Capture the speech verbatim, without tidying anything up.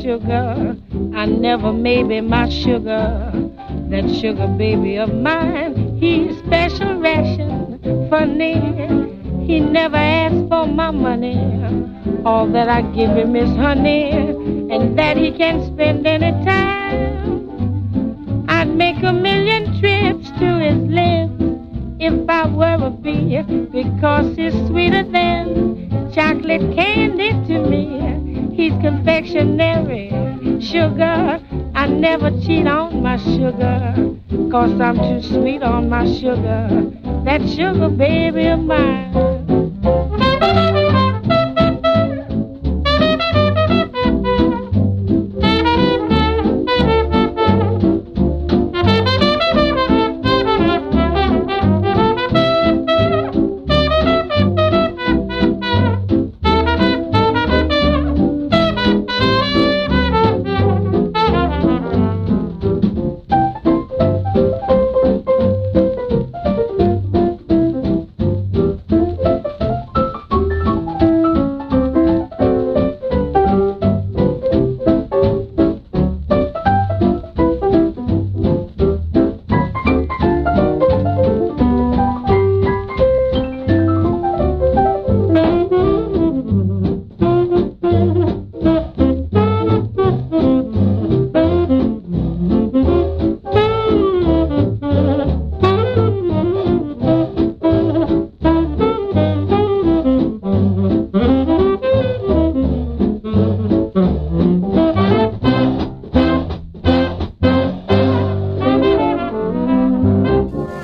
sugar. I never maybe my sugar. That sugar baby of mine, he's special ration, funny. He never asks for my money. All that I give him is honey, and that he can spend any time. I'd make a million trips to his lips if I were a bee, because he's sweeter than chocolate candy to me. He's confectionery, sugar. I never cheat on my sugar, 'cause I'm too sweet on my sugar. That sugar baby of mine.